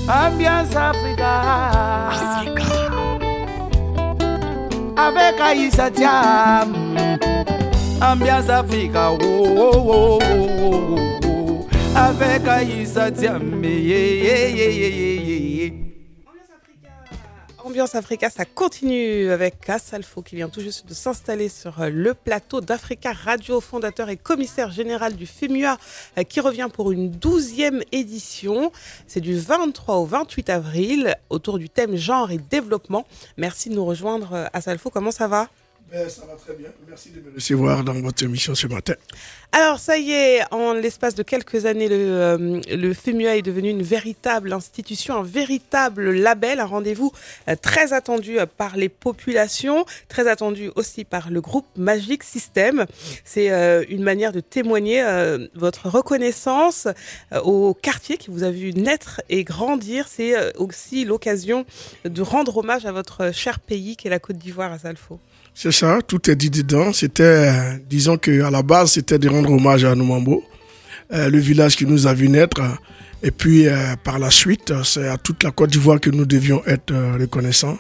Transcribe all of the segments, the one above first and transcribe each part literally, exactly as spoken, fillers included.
Ambiance Africa. Africa. Avec Aïssa Thiam. Ambiance Africa. Oh, oh, oh, oh, oh. Avec Aïssa Thiam. Yeah, yeah, yeah, yeah, yeah. Ambiance Africa, ça continue avec Assalfo qui vient tout juste de s'installer sur le plateau d'Africa Radio, fondateur et commissaire général du FEMUA qui revient pour une douzième édition. C'est du vingt-trois au vingt-huit avril autour du thème genre et développement. Merci de nous rejoindre, Assalfo. Comment ça va ? Ben, ça va très bien. Merci de me recevoir dans votre émission ce matin. Alors, ça y est, en l'espace de quelques années, le, euh, le FEMUA est devenu une véritable institution, un véritable label, un rendez-vous euh, très attendu par les populations, très attendu aussi par le groupe Magic System. C'est euh, une manière de témoigner euh, votre reconnaissance euh, au quartier qui vous a vu naître et grandir. C'est euh, aussi l'occasion de rendre hommage à votre cher pays qu'est la Côte d'Ivoire, Assalfo. C'est ça, tout est dit dedans. C'était, euh, disons qu'à la base, c'était de rendre hommage à Noumambo, euh, le village qui nous a vu naître. Et puis, euh, par la suite, c'est à toute la Côte d'Ivoire que nous devions être euh, reconnaissants.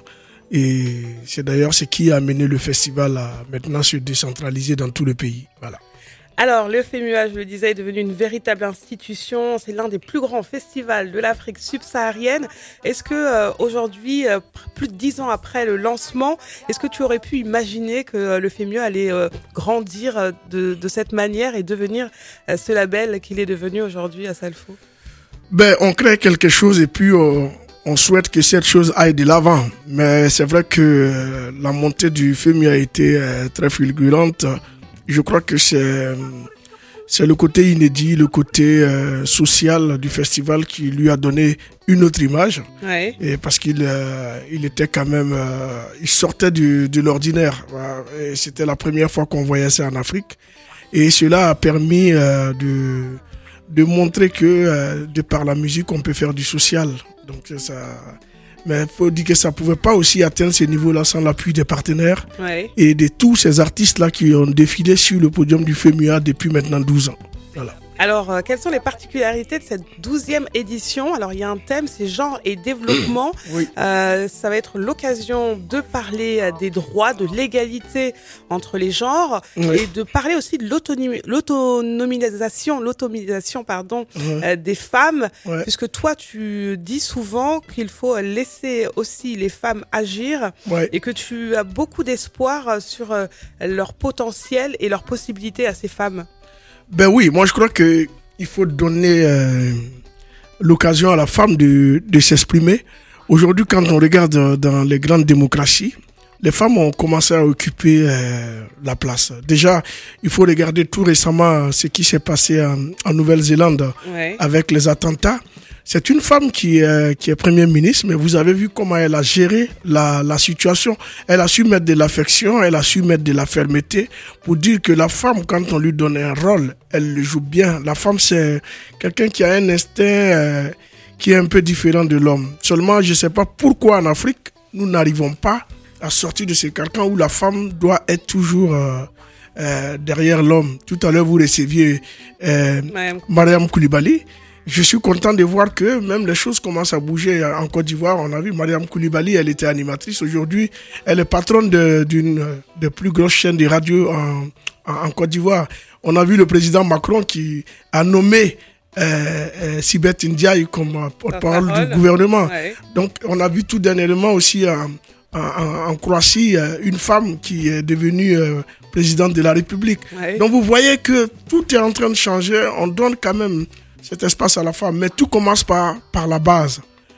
Et c'est d'ailleurs ce qui a amené le festival à maintenant se décentraliser dans tout le pays. Voilà. Alors, le FEMUA, je le disais, est devenu une véritable institution. C'est l'un des plus grands festivals de l'Afrique subsaharienne. Est-ce que euh, aujourd'hui, euh, plus de dix ans après le lancement, est-ce que tu aurais pu imaginer que euh, le FEMUA allait euh, grandir euh, de, de cette manière et devenir euh, ce label qu'il est devenu aujourd'hui, Assalfo ? Ben, on crée quelque chose et puis euh, on souhaite que cette chose aille de l'avant. Mais c'est vrai que euh, la montée du FEMUA a été euh, très fulgurante. Je crois que c'est, c'est le côté inédit, le côté euh, social du festival qui lui a donné une autre image. Ouais. Et parce qu'il euh, il était quand même, euh, il sortait du, de l'ordinaire. Et c'était la première fois qu'on voyait ça en Afrique. Et cela a permis euh, de, de montrer que euh, de par la musique, on peut faire du social. Donc ça. Mais il faut dire que ça ne pouvait pas aussi atteindre ce niveau-là sans l'appui des partenaires Ouais. et de tous ces artistes-là qui ont défilé sur le podium du FEMUA depuis maintenant douze ans. Voilà. Alors, euh, quelles sont les particularités de cette douzième édition ? Alors, il y a un thème, c'est genre et développement. Oui. Euh, ça va être l'occasion de parler euh, des droits, de l'égalité entre les genres, Oui. et de parler aussi de l'autonomi- l'autonomisation, l'autonomisation, pardon, Oui. euh, des femmes, Ouais. puisque toi, tu dis souvent qu'il faut laisser aussi les femmes agir, Ouais. et que tu as beaucoup d'espoir sur euh, leur potentiel et leurs possibilités à ces femmes. Ben oui, moi je crois que il faut donner euh, l'occasion à la femme de, de s'exprimer. Aujourd'hui, quand on regarde dans les grandes démocraties, les femmes ont commencé à occuper euh, la place. Déjà, il faut regarder tout récemment ce qui s'est passé en, en Nouvelle-Zélande Ouais. avec les attentats. C'est une femme qui est, qui est première ministre, mais vous avez vu comment elle a géré la, la situation. Elle a su mettre de l'affection, elle a su mettre de la fermeté pour dire que la femme, quand on lui donne un rôle, elle le joue bien. La femme, c'est quelqu'un qui a un instinct euh, qui est un peu différent de l'homme. Seulement, je ne sais pas pourquoi en Afrique, nous n'arrivons pas à sortir de ce carcan où la femme doit être toujours euh, euh, derrière l'homme. Tout à l'heure, vous receviez euh, Ouais. Mariam Koulibaly. Je suis content de voir que même les choses commencent à bouger en Côte d'Ivoire. On a vu Mariam Koulibaly, elle était animatrice. Aujourd'hui, elle est patronne de, d'une des plus grosses chaînes de radio en, en, en Côte d'Ivoire. On a vu le président Macron qui a nommé euh, euh, Sibeth Ndiaye comme porte-parole du gouvernement. Ouais. Donc, on a vu tout dernièrement aussi en, en, en Croatie une femme qui est devenue euh, présidente de la République. Ouais. Donc, vous voyez que tout est en train de changer. On donne quand même cet espace à la femme, mais tout commence par, par la base,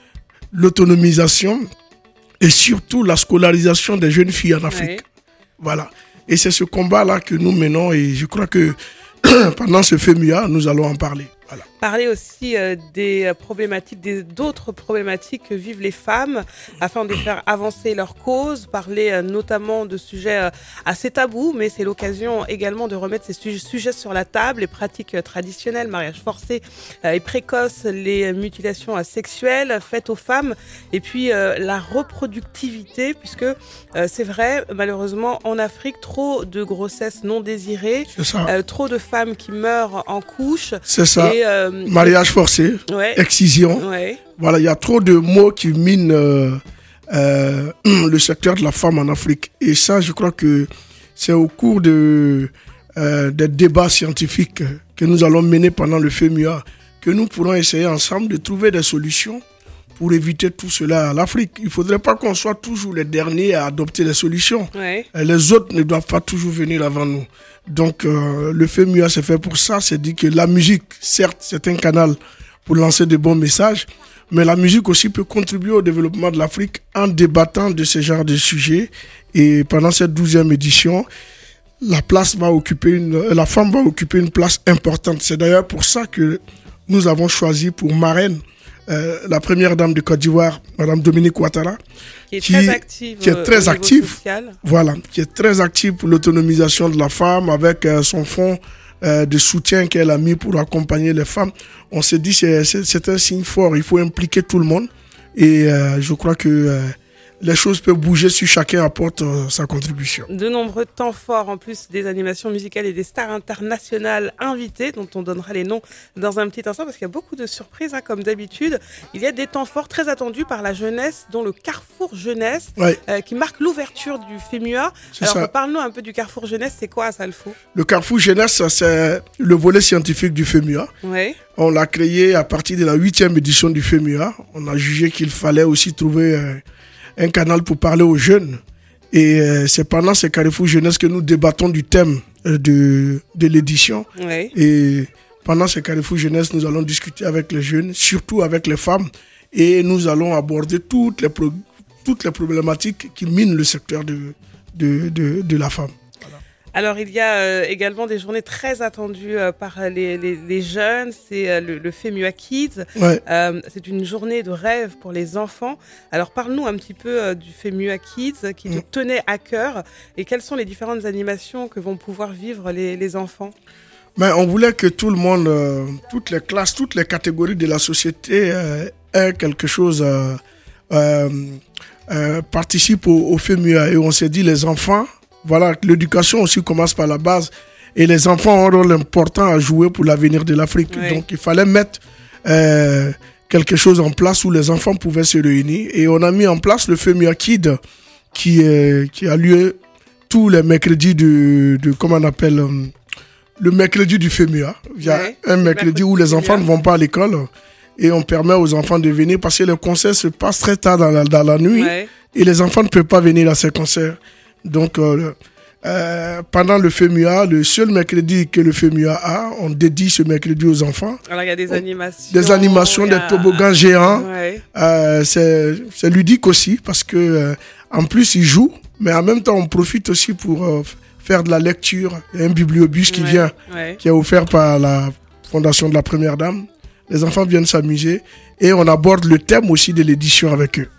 l'autonomisation et surtout la scolarisation des jeunes filles en Afrique. Ouais. Voilà. Et c'est ce combat-là que nous menons et je crois que pendant ce FEMUA, nous allons en parler. Voilà. Parler aussi euh, des problématiques, des, d'autres problématiques que vivent les femmes afin de faire avancer leur cause, parler euh, notamment de sujets euh, assez tabous, mais c'est l'occasion également de remettre ces su- sujets sur la table, les pratiques euh, traditionnelles, mariage forcé euh, et précoce, les mutilations euh, sexuelles faites aux femmes, et puis euh, la reproductivité, puisque euh, c'est vrai, malheureusement, en Afrique, trop de grossesses non désirées, C'est ça. euh, trop de femmes qui meurent en couche, C'est ça. et euh, Euh, Mariage forcé, ouais. excision. Ouais. Voilà, il y a trop de mots qui minent euh, euh, le secteur de la femme en Afrique. Et ça, je crois que c'est au cours de, euh, des débats scientifiques que nous allons mener pendant le FEMUA que nous pourrons essayer ensemble de trouver des solutions pour éviter tout cela à l'Afrique. Il ne faudrait pas qu'on soit toujours les derniers à adopter les solutions. Ouais. Les autres ne doivent pas toujours venir avant nous. Donc, euh, le FEMUA, c'est fait pour ça. C'est dit que la musique, certes, c'est un canal pour lancer de bons messages, mais la musique aussi peut contribuer au développement de l'Afrique en débattant de ce genre de sujets. Et pendant cette douzième édition, la place va occuper une, la femme va occuper une place importante. C'est d'ailleurs pour ça que nous avons choisi pour marraine euh, la première dame de Côte d'Ivoire, Madame Dominique Ouattara, qui est qui, très active, qui est très au active, niveau social. Voilà, qui est très active pour l'autonomisation de la femme avec euh, son fonds euh, de soutien qu'elle a mis pour accompagner les femmes. On s'est dit c'est c'est, c'est un signe fort. Il faut impliquer tout le monde et euh, je crois que euh, les choses peuvent bouger si chacun apporte euh, sa contribution. De nombreux temps forts, en plus des animations musicales et des stars internationales invitées, dont on donnera les noms dans un petit instant, parce qu'il y a beaucoup de surprises, hein, comme d'habitude. Il y a des temps forts très attendus par la jeunesse, dont le Carrefour Jeunesse, Ouais. euh, qui marque l'ouverture du FEMUA. C'est Alors, ça. parle-nous un peu du Carrefour Jeunesse, c'est quoi, Salfo? Le Carrefour Jeunesse, c'est le volet scientifique du FEMUA. Ouais. On l'a créé à partir de la huitième édition du FEMUA. On a jugé qu'il fallait aussi trouver euh, un canal pour parler aux jeunes. Et euh, c'est pendant ces Carrefour Jeunesse que nous débattons du thème euh, de, de l'édition. Ouais. Et pendant ces Carrefour Jeunesse, nous allons discuter avec les jeunes, surtout avec les femmes. Et nous allons aborder toutes les, pro- toutes les problématiques qui minent le secteur de, de, de, de la femme. Alors, il y a euh, également des journées très attendues euh, par les, les, les jeunes. C'est euh, le, le FEMUA Kids. Ouais. Euh, c'est une journée de rêve pour les enfants. Alors, parle-nous un petit peu euh, du FEMUA Kids qui te Mm. tenait à cœur et quelles sont les différentes animations que vont pouvoir vivre les, les enfants. Mais on voulait que tout le monde, euh, toutes les classes, toutes les catégories de la société euh, aient quelque chose, euh, euh, euh, participent au, au FEMUA. Et on s'est dit, les enfants, voilà, l'éducation aussi commence par la base. Et les enfants ont un rôle important à jouer pour l'avenir de l'Afrique. Oui. Donc, il fallait mettre euh, quelque chose en place où les enfants pouvaient se réunir. Et on a mis en place le FEMUA Kid qui, est, qui a lieu tous les mercredis de, de comment on appelle, euh, le mercredi du FEMUA. Il y a Ouais, un mercredi où les enfants ne vont pas à l'école et on permet aux enfants de venir parce que les concerts se passent très tard dans la, dans la nuit Ouais. et les enfants ne peuvent pas venir à ces concerts. Donc, euh, euh, pendant le FEMUA, le seul mercredi que le FEMUA a, on dédie ce mercredi aux enfants. Alors, il y a des animations. Des animations, il y a- des toboggans géants. Ouais. Euh, c'est, c'est ludique aussi parce que euh, en plus ils jouent, mais en même temps on profite aussi pour euh, faire de la lecture. Il y a un bibliobus qui Ouais. vient, Ouais. qui est offert par la Fondation de la Première Dame. Les enfants viennent s'amuser et on aborde le thème aussi de l'édition avec eux.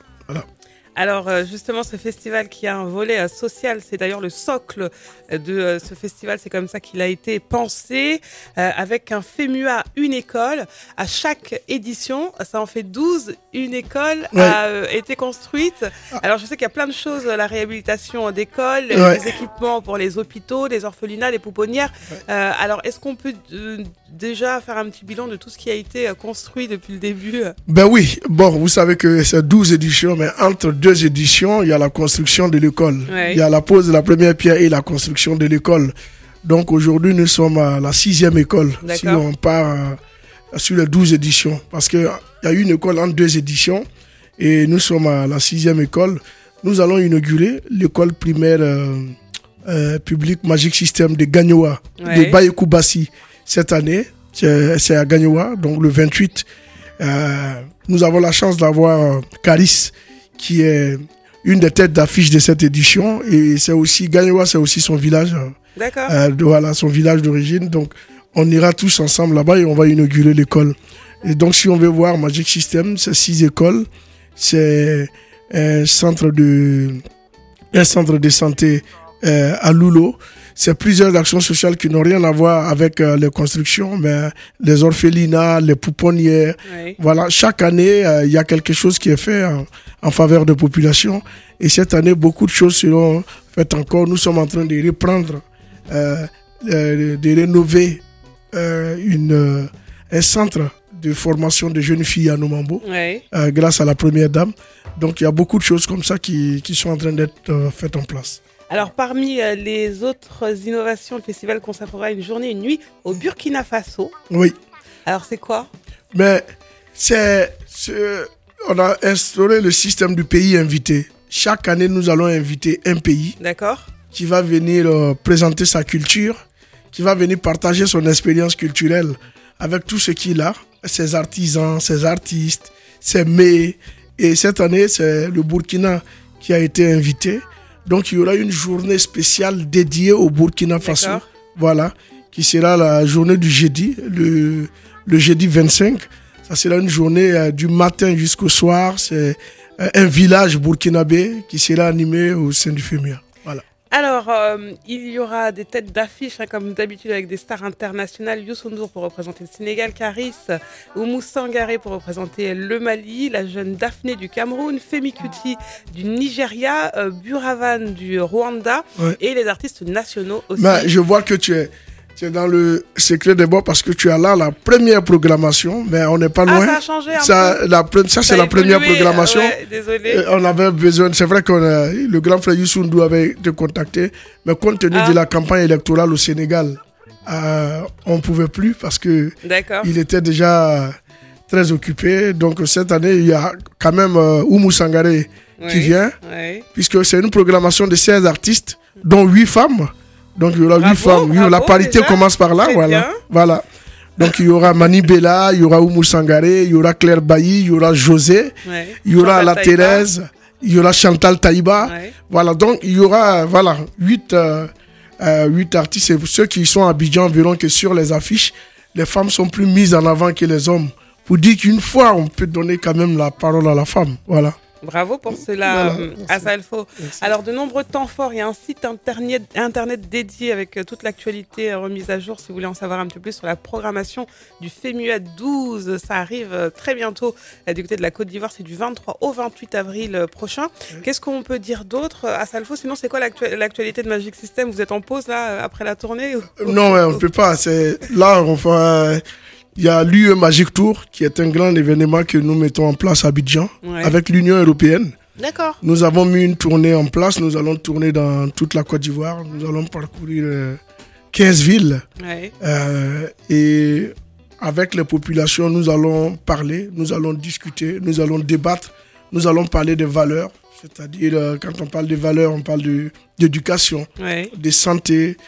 Alors euh, justement, ce festival qui a un volet euh, social, c'est d'ailleurs le socle euh, de euh, ce festival, c'est comme ça qu'il a été pensé, euh, avec un FEMUA, une école. À chaque édition, ça en fait douze, une école Ouais. a euh, été construite. Alors je sais qu'il y a plein de choses, la réhabilitation d'écoles, Ouais. les équipements pour les hôpitaux, les orphelinats, les pouponnières. Euh, alors est-ce qu'on peut euh, déjà faire un petit bilan de tout ce qui a été euh, construit depuis le début? Ben oui, bon, vous savez que c'est douze éditions, mais entre deux éditions, il y a la construction de l'école. Ouais. Il y a la pose de la première pierre et la construction de l'école. Donc aujourd'hui, nous sommes à la sixième école, si D'accord. on part euh, sur les douze éditions. Parce qu'il y a eu une école en deux éditions et nous sommes à la sixième école. Nous allons inaugurer l'école primaire euh, euh, publique Magic System de Gagnoa, Ouais. de Bayekoubassi cette année. C'est c'est à Gagnoa, donc le vingt-huit. Euh, nous avons la chance d'avoir euh, Caris, qui est une des têtes d'affiche de cette édition. Et c'est aussi, Gagnoa, c'est aussi son village, euh, D'accord. euh, de- voilà, son village d'origine. Donc, on ira tous ensemble là-bas et on va inaugurer l'école. Et donc, si on veut voir Magic System, c'est six écoles. C'est un centre de, un centre de santé euh, à Loulo. C'est plusieurs actions sociales qui n'ont rien à voir avec euh, les constructions, mais les orphelinats, les pouponnières. Ouais. Voilà, chaque année, euh, il y a quelque chose qui est fait en, en faveur de population. Et cette année, beaucoup de choses seront faites encore. Nous sommes en train de reprendre, euh, euh, de rénover euh, une, euh, un centre de formation de jeunes filles à Numambo, Ouais. euh, grâce à la première dame. Donc il y a beaucoup de choses comme ça qui, qui sont en train d'être euh, faites en place. Alors, parmi euh, les autres innovations, le festival consacrera une journée, une nuit au Burkina Faso. Oui, Alors, c'est quoi? mais c'est, c'est, on a instauré le système du pays invité. Chaque année, nous allons inviter un pays D'accord. qui va venir euh, présenter sa culture, qui va venir partager son expérience culturelle avec tout ce qu'il a, ses artisans, ses artistes, ses mets. Et cette année, c'est le Burkina qui a été invité. Donc, il y aura une journée spéciale dédiée au Burkina Faso. D'accord. Voilà, qui sera la journée du jeudi, le, le jeudi vingt-cinq. Ça sera une journée euh, du matin jusqu'au soir. C'est euh, un village burkinabé qui sera animé au sein du FEMUA. Voilà. Alors, euh, il y aura des têtes d'affiche, hein, comme d'habitude, avec des stars internationales. Youssou N'Dour pour représenter le Sénégal, Karis, Oumou Sangaré pour représenter le Mali, la jeune Daphné du Cameroun, Femi Kuti du Nigeria, euh, Buravan du Rwanda, Ouais. et les artistes nationaux aussi. Mais je vois que tu es, tu es dans le secret des bois parce que tu as là la première programmation, mais on n'est pas ah, loin. ça a changé un Ça, peu. la, pre- ça, c'est a la première évolué, programmation. ouais, désolé. Et on avait besoin, c'est vrai que le grand frère Youssou N'Dour avait été contacté, mais compte tenu Ah. de la campagne électorale au Sénégal, euh, on ne pouvait plus parce que D'accord. il était déjà très occupé. Donc cette année, il y a quand même euh, Oumou Sangaré qui Oui, vient, oui. puisque c'est une programmation de seize artistes, dont huit femmes. Donc il y aura Bravo, huit femmes. Oui, la bravo, parité déjà. commence par là. Très Voilà. bien. Voilà. Donc il y aura Mani Bella, il y aura Oumou Sangaré, il y aura Claire Bailly, il y aura José, Ouais. il y aura Chantal La Taïba. Thérèse, il y aura Chantal Taïba. Ouais. Voilà, donc il y aura voilà, huit, euh, euh, huit artistes. Et ceux qui sont à Abidjan verront que sur les affiches, les femmes sont plus mises en avant que les hommes. Pour dire qu'une fois, on peut donner quand même la parole à la femme. Voilà. Bravo pour cela, Voilà, euh, Asalfo. Alors, de nombreux temps forts, il y a un site internet, internet dédié avec euh, toute l'actualité euh, remise à jour. Si vous voulez en savoir un petit peu plus sur la programmation du FEMUA douze, ça arrive euh, très bientôt euh, du côté de la Côte d'Ivoire. C'est du vingt-trois au vingt-huit avril euh, prochain. Oui. Qu'est-ce qu'on peut dire d'autre, euh, Asalfo? Sinon, c'est quoi l'actu- l'actualité de Magic System? Vous êtes en pause là, euh, après la tournée ou... Non, ouais, on ne peut pas. C'est... Là, on va... Il y a l'U E Magic Tour, qui est un grand événement que nous mettons en place à Abidjan, ouais. avec l'Union européenne. D'accord. Nous avons mis une tournée en place. Nous allons tourner dans toute la Côte d'Ivoire. Nous allons parcourir euh, quinze villes. Ouais. Euh, et avec les populations, nous allons parler, nous allons discuter, nous allons débattre, nous allons parler des valeurs. C'est-à-dire, euh, quand on parle des valeurs, on parle de, d'éducation, ouais. de santé,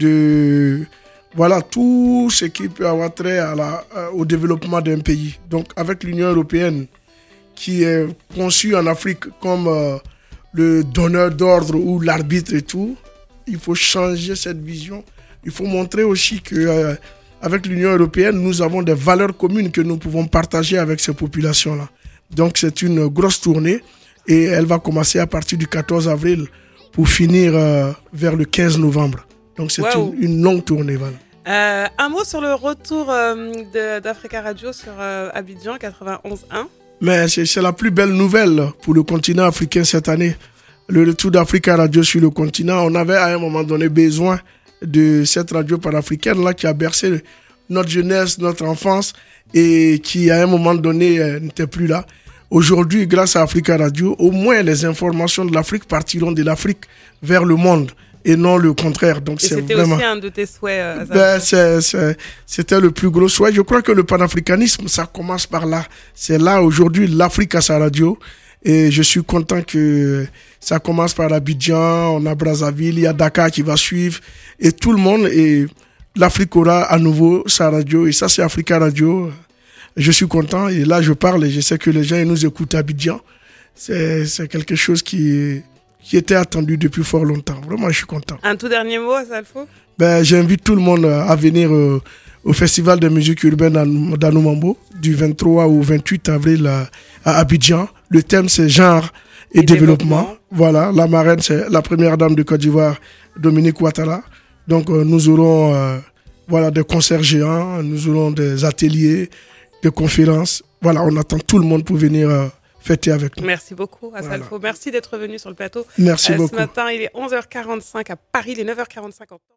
de... Voilà, tout ce qui peut avoir trait à la, euh, au développement d'un pays. Donc, avec l'Union européenne, qui est conçue en Afrique comme euh, le donneur d'ordre ou l'arbitre et tout, il faut changer cette vision. Il faut montrer aussi que euh, avec l'Union européenne, nous avons des valeurs communes que nous pouvons partager avec ces populations-là. Donc, c'est une grosse tournée et elle va commencer à partir du quatorze avril pour finir euh, vers le quinze novembre. Donc, c'est wow. une, une longue tournée. Voilà. Euh, un mot sur le retour euh, de, d'Africa Radio sur euh, Abidjan quatre-vingt-onze un. Mais c'est, c'est la plus belle nouvelle pour le continent africain cette année. Le retour d'Africa Radio sur le continent. On avait à un moment donné besoin de cette radio panafricaine là qui a bercé notre jeunesse, notre enfance et qui à un moment donné euh, n'était plus là. Aujourd'hui, grâce à Africa Radio, au moins les informations de l'Afrique partiront de l'Afrique vers le monde. Et non le contraire. Donc, et c'est c'était vraiment... aussi un de tes souhaits. Euh, ben, c'est, c'est, c'était le plus gros souhait. Je crois que le panafricanisme, ça commence par là. C'est là, aujourd'hui, l'Afrique a sa radio. Et je suis content que ça commence par Abidjan, on a Brazzaville, il y a Dakar qui va suivre. Et tout le monde, et l'Afrique aura à nouveau sa radio. Et ça, c'est Africa Radio. Je suis content. Et là, je parle et je sais que les gens ils nous écoutent à Abidjan. C'est, c'est quelque chose qui... qui était attendu depuis fort longtemps. Vraiment, je suis content. Un tout dernier mot, Asalfo? Ben, j'invite tout le monde à venir euh, au Festival de musique urbaine d'Anoumambo du vingt-trois au vingt-huit avril à, à Abidjan. Le thème, c'est genre et, et développement. développement. Voilà, la marraine, c'est la première dame de Côte d'Ivoire, Dominique Ouattara. Donc, euh, nous aurons euh, voilà, des concerts géants, nous aurons des ateliers, des conférences. Voilà, on attend tout le monde pour venir... Euh, fêter avec nous. Merci beaucoup, Asalfo. Voilà. Merci d'être venu sur le plateau. Merci euh, beaucoup. Ce matin, il est onze heures quarante-cinq à Paris, il est neuf heures quarante-cinq en temps.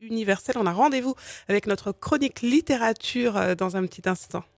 universelle. On a rendez-vous avec notre chronique littérature dans un petit instant.